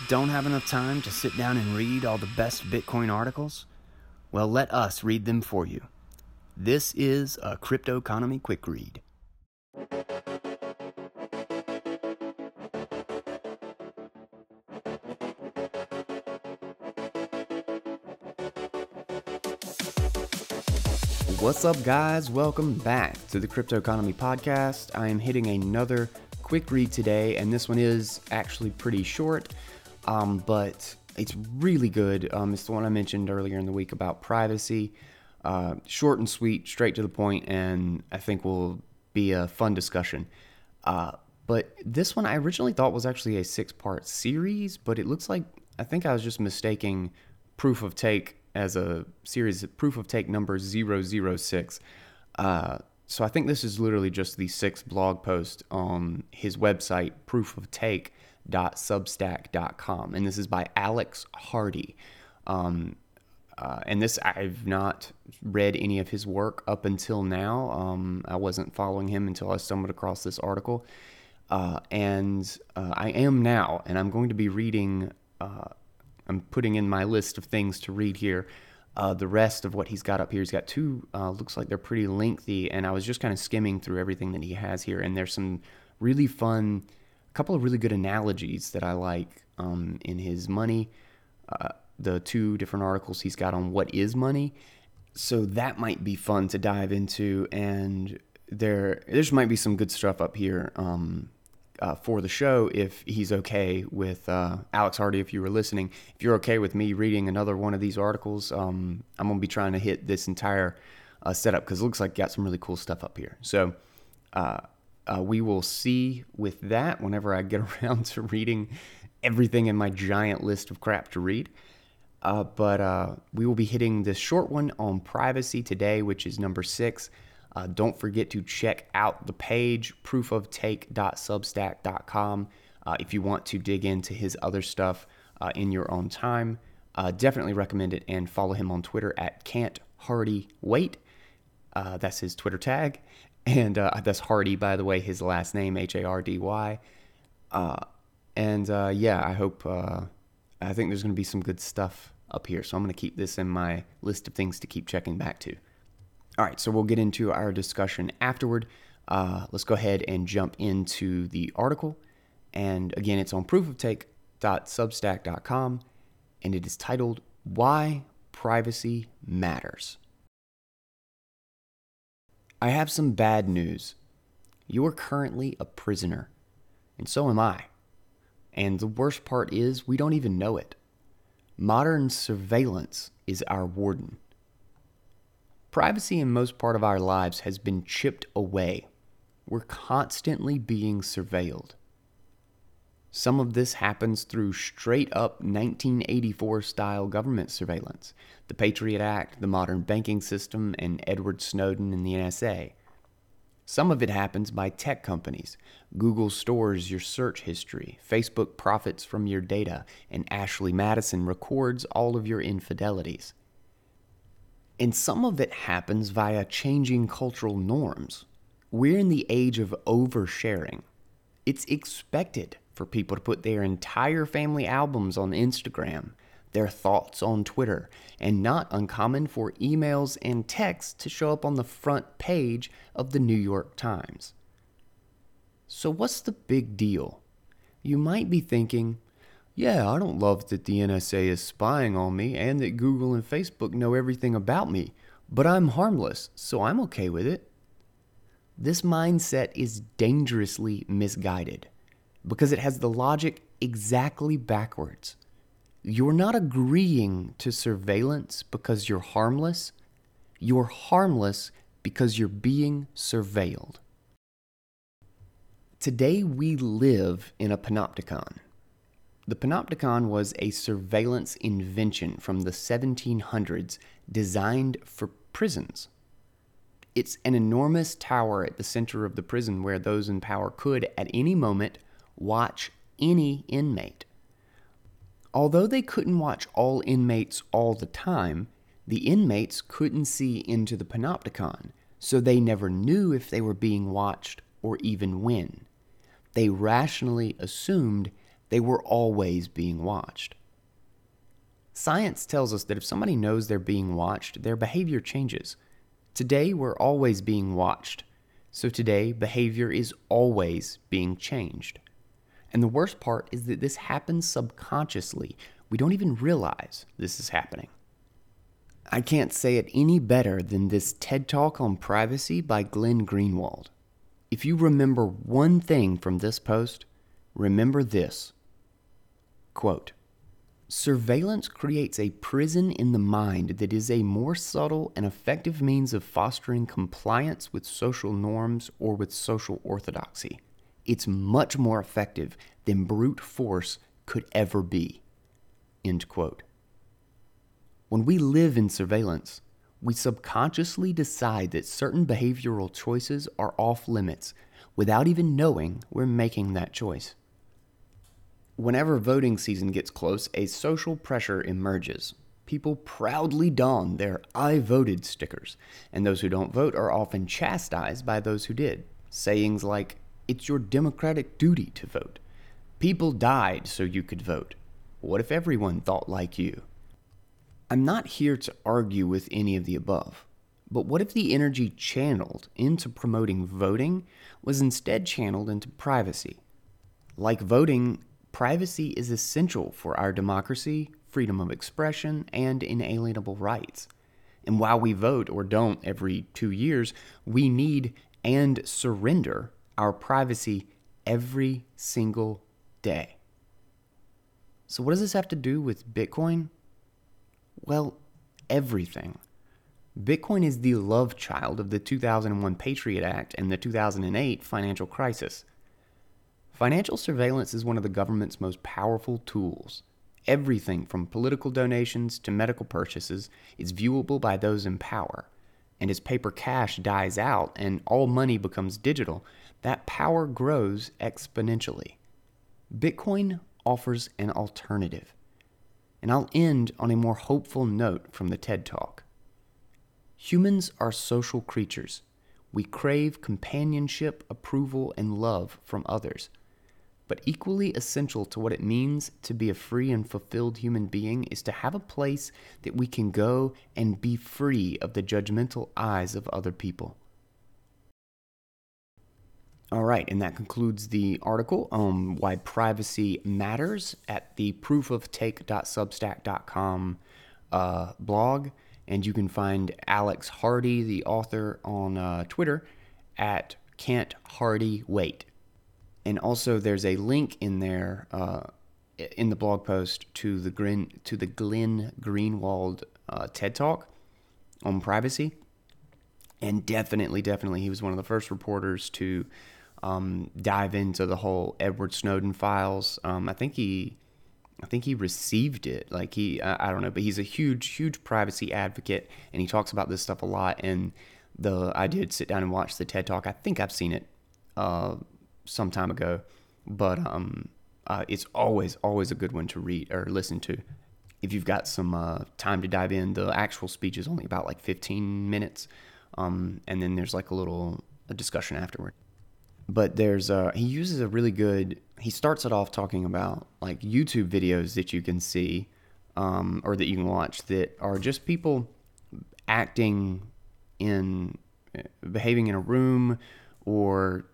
Don't have enough time to sit down and read all the best Bitcoin articles? Well, let us read them for you. This is a Crypto Economy Quick Read. What's up, guys? Welcome back to the Crypto Economy Podcast. I am hitting another quick read today, and this one is actually pretty short, but it's really good. It's the one I mentioned earlier in the week about privacy. Short and sweet, straight to the point, and I think will be a fun discussion. But this one I originally thought was actually a 6-part series, but it looks like I think I was just mistaking Proof of Take as a series, Proof of Take number 006. So I think this is literally just the 6th blog post on his website, proofoftake.substack.com. And this is by Alex Hardy. And this, I've not read any of his work up until now. I wasn't following him until I stumbled across this article. And I am now, and I'm going to be reading, I'm putting in my list of things to read here. The rest of what he's got up here, he's got two, looks like they're pretty lengthy, and I was just kind of skimming through everything that he has here, and there's some really fun, a couple of really good analogies that I like in his money, the 2 different articles he's got on what is money, so that might be fun to dive into, and there might be some good stuff up here for the show if he's okay with Alex Hardy. If you were listening, if you're okay with me reading another one of these articles, I'm going to be trying to hit this entire setup because it looks like got some really cool stuff up here. So we will see with that whenever I get around to reading everything in my giant list of crap to read. But we will be hitting this short one on privacy today, which is number 6. Don't forget to check out the page, proofoftake.substack.com, if you want to dig into his other stuff in your own time. Definitely recommend it, and follow him on Twitter at CantHardyWait. That's his Twitter tag. And that's Hardy, by the way, his last name, Hardy. Yeah, I hope, I think there's going to be some good stuff up here. So I'm going to keep this in my list of things to keep checking back to. All right, so we'll get into our discussion afterward. Let's go ahead and jump into the article. And again, it's on proofoftake.substack.com, and it is titled, Why Privacy Matters. I have some bad news. You are currently a prisoner, and so am I. And the worst part is we don't even know it. Modern surveillance is our warden. Privacy in most part of our lives has been chipped away. We're constantly being surveilled. Some of this happens through straight-up 1984-style government surveillance, the Patriot Act, the modern banking system, and Edward Snowden and the NSA. Some of it happens by tech companies. Google stores your search history, Facebook profits from your data, and Ashley Madison records all of your infidelities. And some of it happens via changing cultural norms. We're in the age of oversharing. It's expected for people to put their entire family albums on Instagram, their thoughts on Twitter, and not uncommon for emails and texts to show up on the front page of the New York Times. So what's the big deal? You might be thinking, yeah, I don't love that the NSA is spying on me and that Google and Facebook know everything about me, but I'm harmless, so I'm okay with it. This mindset is dangerously misguided because it has the logic exactly backwards. You're not agreeing to surveillance because you're harmless. You're harmless because you're being surveilled. Today we live in a panopticon. The panopticon was a surveillance invention from the 1700s designed for prisons. It's an enormous tower at the center of the prison where those in power could, at any moment, watch any inmate. Although they couldn't watch all inmates all the time, the inmates couldn't see into the panopticon, so they never knew if they were being watched or even when. They rationally assumed They were always being watched. Science tells us that if somebody knows they're being watched, their behavior changes. Today, we're always being watched. So today, behavior is always being changed. And the worst part is that this happens subconsciously. We don't even realize this is happening. I can't say it any better than this TED Talk on privacy by Glenn Greenwald. If you remember one thing from this post, remember this. Quote, surveillance creates a prison in the mind that is a more subtle and effective means of fostering compliance with social norms or with social orthodoxy. It's much more effective than brute force could ever be. End quote. When we live in surveillance, we subconsciously decide that certain behavioral choices are off limits without even knowing we're making that choice. Whenever voting season gets close, a social pressure emerges. People proudly don their I voted stickers, and those who don't vote are often chastised by those who did. Sayings like, it's your democratic duty to vote. People died so you could vote. What if everyone thought like you? I'm not here to argue with any of the above, but what if the energy channeled into promoting voting was instead channeled into privacy? Like voting, privacy is essential for our democracy, freedom of expression, and inalienable rights. And while we vote or don't every 2 years, we need and surrender our privacy every single day. So what does this have to do with Bitcoin? Well, everything. Bitcoin is the love child of the 2001 Patriot Act and the 2008 financial crisis. Financial surveillance is one of the government's most powerful tools. Everything from political donations to medical purchases is viewable by those in power. And as paper cash dies out and all money becomes digital, that power grows exponentially. Bitcoin offers an alternative. And I'll end on a more hopeful note from the TED Talk. Humans are social creatures. We crave companionship, approval, and love from others. But equally essential to what it means to be a free and fulfilled human being is to have a place that we can go and be free of the judgmental eyes of other people. All right, and that concludes the article on why privacy matters at the proofoftake.substack.com blog. And you can find Alex Hardy, the author, on Twitter at Can't Hardy Wait. And also there's a link in there in the blog post to the Glenn Greenwald TED Talk on privacy. And definitely, he was one of the first reporters to dive into the whole Edward Snowden files. I think he received it. Like I don't know, but he's a huge privacy advocate, and he talks about this stuff a lot. And I did sit down and watch the TED Talk. I think I've seen it some time ago, but it's always a good one to read or listen to if you've got some time to dive in. The actual speech is only about like 15 minutes, and then there's like a discussion afterward. But he uses he starts it off talking about like YouTube videos that you can see, or that you can watch that are just people behaving in a room or,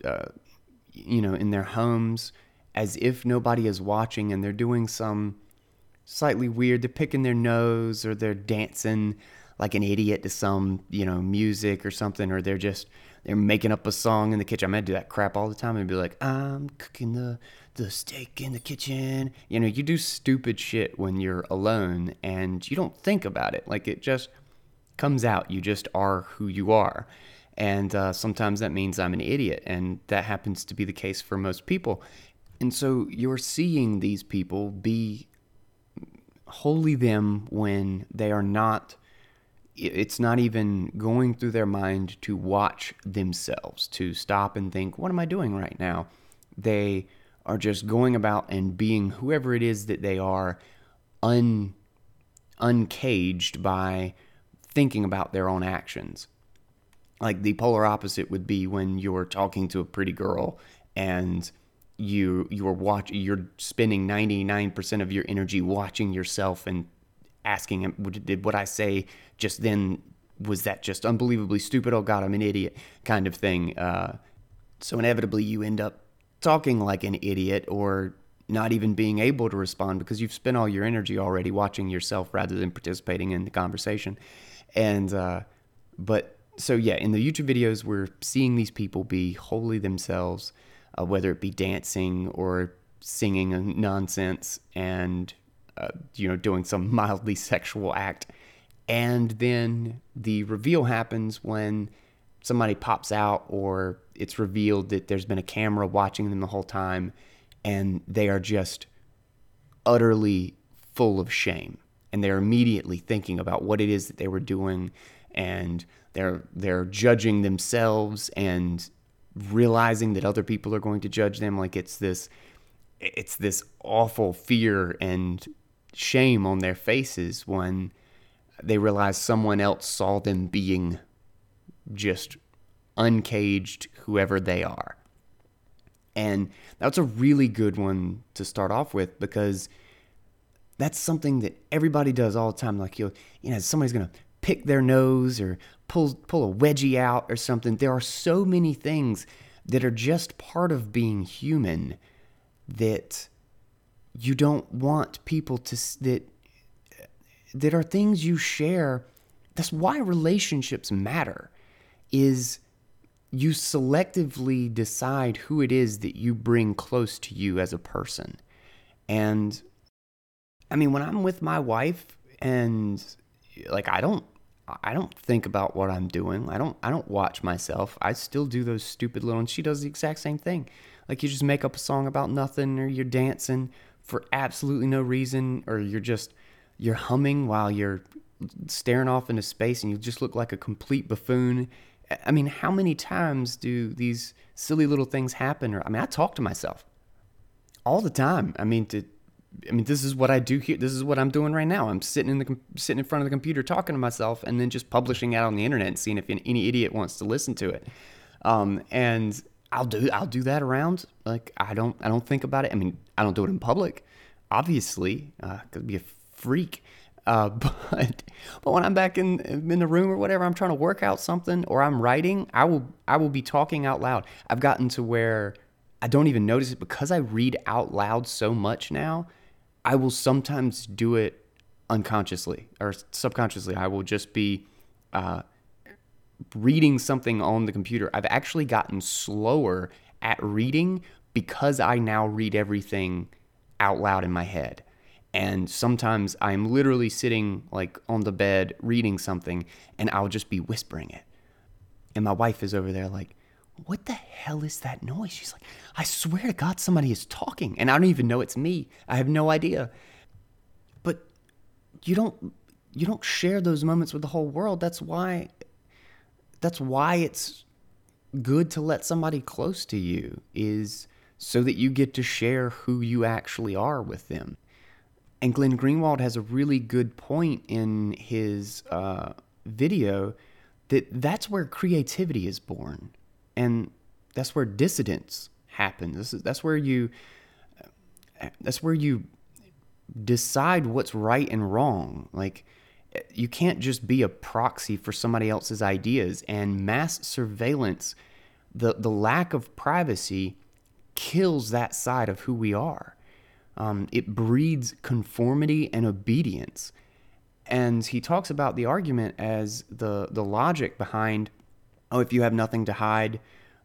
in their homes as if nobody is watching, and they're doing some slightly weird, they're picking their nose or they're dancing like an idiot to some, music or something, or they're making up a song in the kitchen. I'm going to do that crap all the time and be like, I'm cooking the steak in the kitchen. You do stupid shit when you're alone and you don't think about it. Like it just comes out. You just are who you are. And sometimes that means I'm an idiot. And that happens to be the case for most people. And so you're seeing these people be wholly them when they are not. It's not even going through their mind to watch themselves, to stop and think, what am I doing right now? They are just going about and being whoever it is that they are, uncaged by thinking about their own actions. Like the polar opposite would be when you're talking to a pretty girl and you're spending 99% of your energy watching yourself and asking, did what I say just then, was that just unbelievably stupid? Oh God, I'm an idiot, kind of thing. So inevitably you end up talking like an idiot, or not even being able to respond because you've spent all your energy already watching yourself rather than participating in the conversation. And but so yeah, in the YouTube videos, we're seeing these people be wholly themselves, whether it be dancing or singing nonsense and doing some mildly sexual act. And then the reveal happens when somebody pops out, or it's revealed that there's been a camera watching them the whole time, and they are just utterly full of shame. And they're immediately thinking about what it is that they were doing, and they're judging themselves and realizing that other people are going to judge them. Like it's this awful fear and shame on their faces when they realize someone else saw them being just uncaged, whoever they are. And that's a really good one to start off with, because that's something that everybody does all the time. Like, somebody's going to pick their nose or pull a wedgie out or something. There are so many things that are just part of being human that you don't want people to, that are things you share. That's why relationships matter, is you selectively decide who it is that you bring close to you as a person. And I mean, when I'm with my wife, and like I don't think about what I'm doing. I don't watch myself. I still do those stupid little, and she does the exact same thing. Like, you just make up a song about nothing, or you're dancing for absolutely no reason, or you're humming while you're staring off into space, and you just look like a complete buffoon. I mean, how many times do these silly little things happen? Or I talk to myself all the time. This is what I do here. This is what I'm doing right now. I'm sitting in front of the computer talking to myself, and then just publishing it out on the internet and seeing if any idiot wants to listen to it. And I'll do that around. Like, I don't think about it. I mean, I don't do it in public, obviously. Could be a freak. But when I'm back in the room or whatever, I'm trying to work out something, or I'm writing, I will be talking out loud. I've gotten to where I don't even notice it, because I read out loud so much now. I will sometimes do it unconsciously or subconsciously. I will just be reading something on the computer. I've actually gotten slower at reading because I now read everything out loud in my head. And sometimes I'm literally sitting like on the bed reading something, and I'll just be whispering it. And my wife is over there like, what the hell is that noise? She's like, I swear to God, somebody is talking. And I don't even know it's me. I have no idea. But you don't share those moments with the whole world. That's why it's good to let somebody close to you, is so that you get to share who you actually are with them. And Glenn Greenwald has a really good point in his video that's where creativity is born. And that's where dissidence happens. That's where you decide what's right and wrong. Like, you can't just be a proxy for somebody else's ideas. And mass surveillance, the lack of privacy, kills that side of who we are. It breeds conformity and obedience. And he talks about the argument as the logic behind, if you have nothing to hide,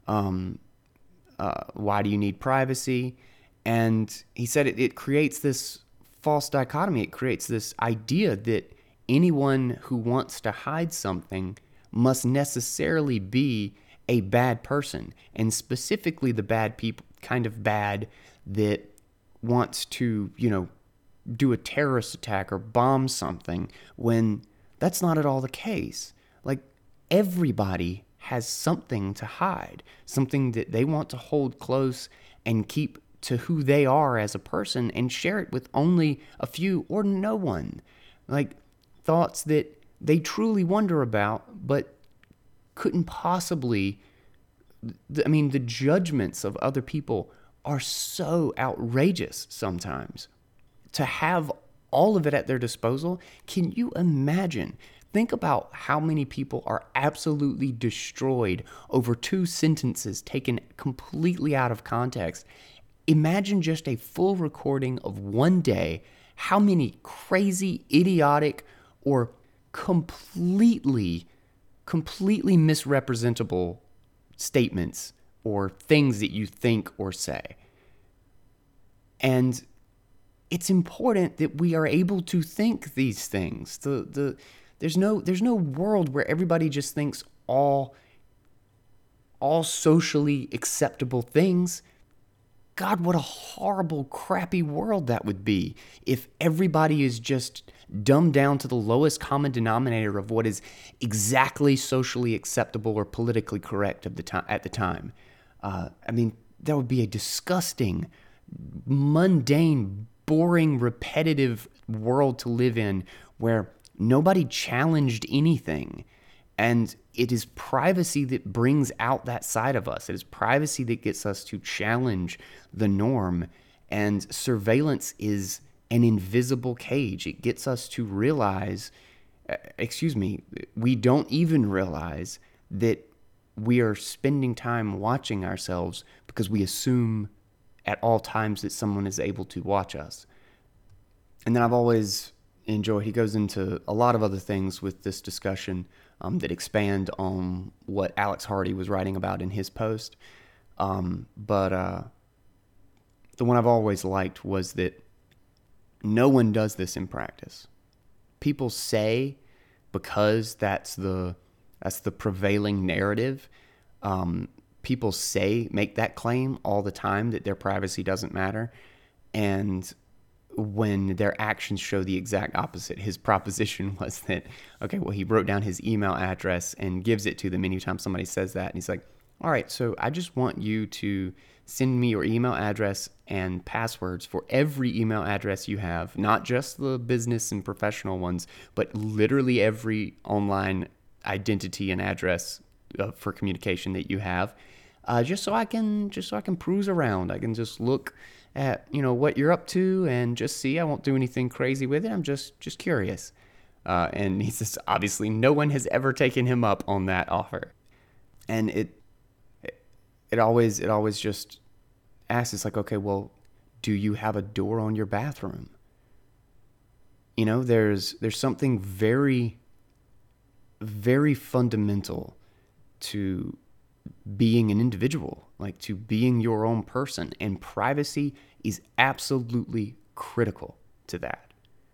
why do you need privacy? And he said it creates this false dichotomy. It creates this idea that anyone who wants to hide something must necessarily be a bad person, and specifically the bad people, kind of bad, that wants to, do a terrorist attack or bomb something, when that's not at all the case. Like, everybody has something to hide, something that they want to hold close and keep to who they are as a person, and share it with only a few or no one. Like, thoughts that they truly wonder about, but couldn't possibly, the judgments of other people are so outrageous sometimes. To have all of it at their disposal, can you imagine? Think about how many people are absolutely destroyed over 2 sentences taken completely out of context. Imagine just a full recording of one day, how many crazy, idiotic, or completely misrepresentable statements or things that you think or say. And it's important that we are able to think these things. There's no world where everybody just thinks all socially acceptable things. God, what a horrible, crappy world that would be if everybody is just dumbed down to the lowest common denominator of what is exactly socially acceptable or politically correct at the time. That would be a disgusting, mundane, boring, repetitive world to live in where nobody challenged anything. And it is privacy that brings out that side of us. It is privacy that gets us to challenge the norm. And surveillance is an invisible cage. It gets us to realize, we don't even realize that we are spending time watching ourselves because we assume at all times that someone is able to watch us. And then I've always enjoyed, he goes into a lot of other things with this discussion that expand on what Alex Hardy was writing about in his post. But the one I've always liked was that no one does this in practice. People say, because that's the prevailing narrative, people make that claim all the time that their privacy doesn't matter. And when their actions show the exact opposite. His proposition was that, he wrote down his email address and gives it to them anytime somebody says that. And he's like, all right, so I just want you to send me your email address and passwords for every email address you have, not just the business and professional ones, but literally every online identity and address for communication that you have, just so I can cruise around. I can just look at what you're up to and just see. I won't do anything crazy with it. I'm just curious. And he says, obviously, no one has ever taken him up on that offer. And it always just asks, it's like, okay, well, do you have a door on your bathroom? There's something very, very fundamental to being an individual, like to being your own person, and privacy is absolutely critical to that.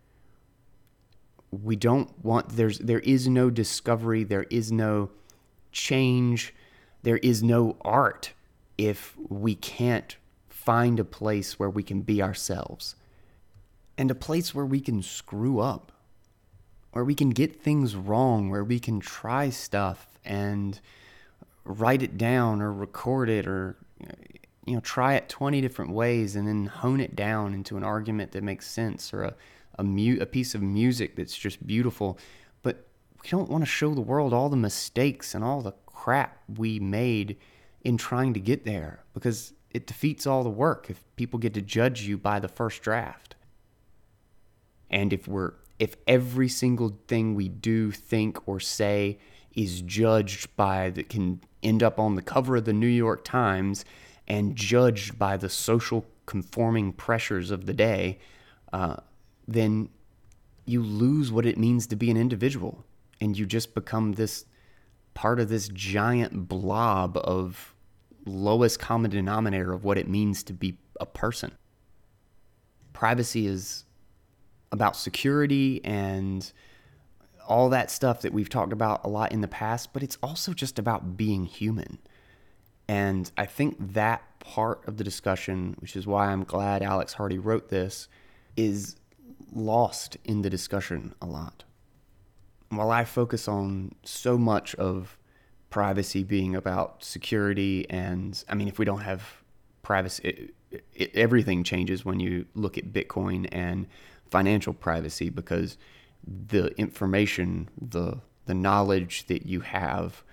We don't want, there is no discovery, there is no change, there is no art if we can't find a place where we can be ourselves, and a place where we can screw up, where we can get things wrong, where we can try stuff and write it down or record it or try it 20 different ways and then hone it down into an argument that makes sense, or a piece of music that's just beautiful. But we don't want to show the world all the mistakes and all the crap we made in trying to get there, because it defeats all the work if people get to judge you by the first draft. And if every single thing we do, think, or say is judged that can end up on the cover of the New York Times and judged by the social conforming pressures of the day, then you lose what it means to be an individual, and you just become this part of this giant blob of lowest common denominator of what it means to be a person. Privacy is about security and all that stuff that we've talked about a lot in the past, but it's also just about being human. And I think that part of the discussion, which is why I'm glad Alex Hardy wrote this, is lost in the discussion a lot. While I focus on so much of privacy being about security, and if we don't have privacy, everything changes when you look at Bitcoin and financial privacy, because the information, the knowledge that you have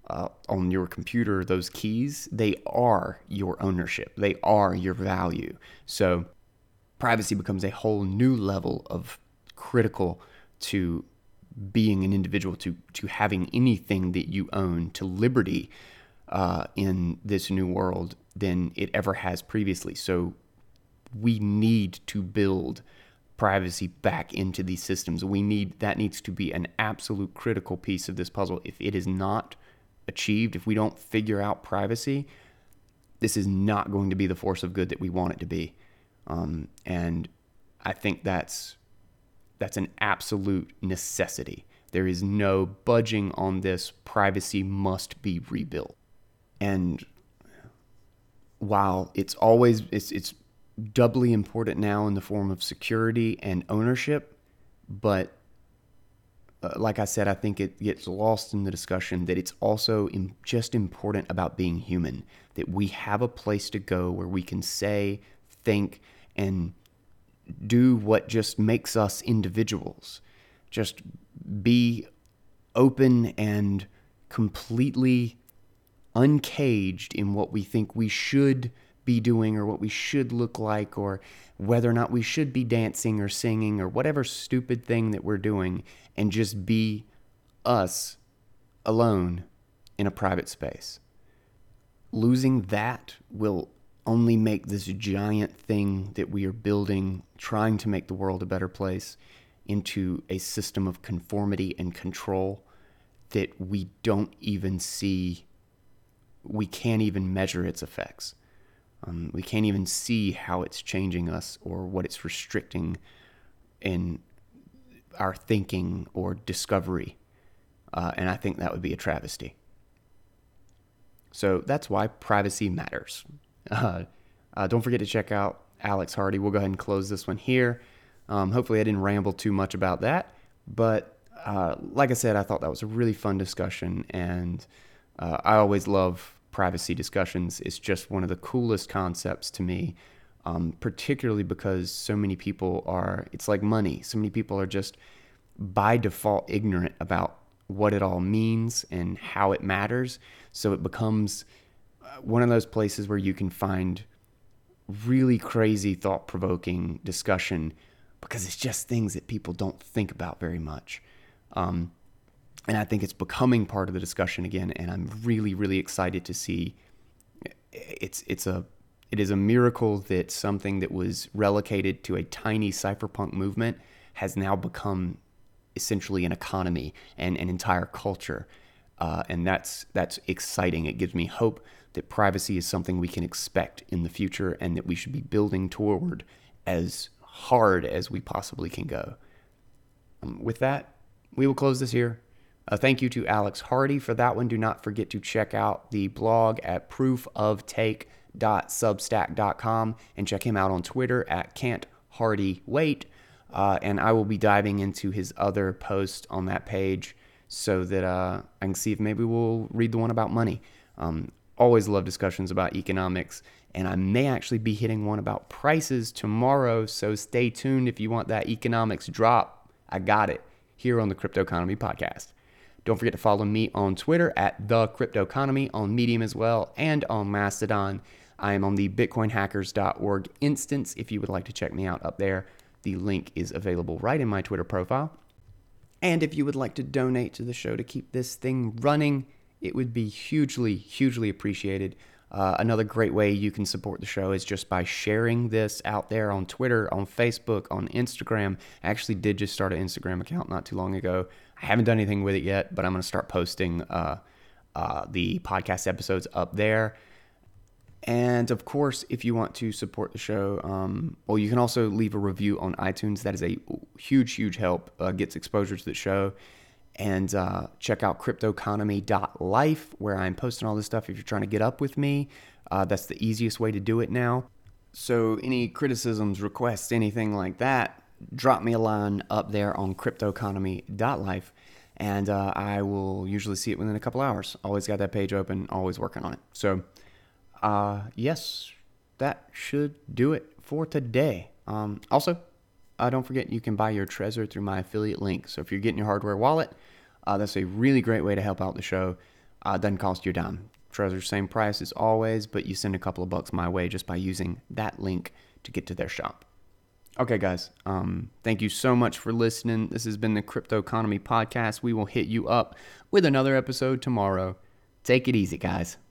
on your computer, those keys, they are your ownership. They are your value. So privacy becomes a whole new level of critical to being an individual, to having anything that you own, to liberty in this new world than it ever has previously. So we need to build privacy back into these systems. That needs to be an absolute critical piece of this puzzle. If it is not achieved, if we don't figure out privacy, this is not going to be the force of good that we want it to be. And I think that's an absolute necessity. There is no budging on this. Privacy must be rebuilt. And while it's doubly important now in the form of security and ownership, but like I said, I think it gets lost in the discussion that it's also just important about being human, that we have a place to go where we can say, think, and do what just makes us individuals. Just be open and completely uncaged in what we think we should be doing or what we should look like or whether or not we should be dancing or singing or whatever stupid thing that we're doing, and just be us alone in a private space. Losing that will only make this giant thing that we are building, trying to make the world a better place, into a system of conformity and control that we don't even see. We can't even measure its effects. We can't even see how it's changing us or what it's restricting in our thinking or discovery. And I think that would be a travesty. So that's why privacy matters. Don't forget to check out Alex Hardy. We'll go ahead and close this one here. Hopefully I didn't ramble too much about that. But like I said, I thought that was a really fun discussion. And I always love privacy discussions. It's just one of the coolest concepts to me, particularly because so many people it's like money. So many people are just by default ignorant about what it all means and how it matters. So it becomes one of those places where you can find really crazy, thought-provoking discussion because it's just things that people don't think about very much. And I think it's becoming part of the discussion again, and I'm really, really excited to see. It is a miracle that something that was relegated to a tiny cypherpunk movement has now become essentially an economy and an entire culture. And that's exciting. It gives me hope that privacy is something we can expect in the future and that we should be building toward as hard as we possibly can go. With that, we will close this here. Thank you to Alex Hardy for that one. Do not forget to check out the blog at proofoftake.substack.com and check him out on Twitter at can'thardywait. And I will be diving into his other posts on that page so that I can see if maybe we'll read the one about money. Always love discussions about economics, and I may actually be hitting one about prices tomorrow, so stay tuned if you want that economics drop. I got it here on the Crypto Economy Podcast. Don't forget to follow me on Twitter at The Crypto Economy, on Medium as well, and on Mastodon. I am on the bitcoinhackers.org instance if you would like to check me out up there. The link is available right in my Twitter profile. And if you would like to donate to the show to keep this thing running, it would be hugely, hugely appreciated. Another great way you can support the show is just by sharing this out there on Twitter, on Facebook, on Instagram. I actually did just start an Instagram account not too long ago. I haven't done anything with it yet, but I'm going to start posting the podcast episodes up there. And of course, if you want to support the show, you can also leave a review on iTunes. That is a huge, huge help. Gets exposure to the show. And check out cryptoeconomy.life, where I'm posting all this stuff if you're trying to get up with me. That's the easiest way to do it now. So any criticisms, requests, anything like that, drop me a line up there on cryptoeconomy.life, and I will usually see it within a couple hours. Always got that page open, always working on it. So, yes, that should do it for today. Also, don't forget you can buy your Trezor through my affiliate link. So if you're getting your hardware wallet, that's a really great way to help out the show. Doesn't cost you a dime. Trezor, same price as always, but you send a couple of bucks my way just by using that link to get to their shop. Okay, guys. Thank you so much for listening. This has been the Crypto Economy Podcast. We will hit you up with another episode tomorrow. Take it easy, guys.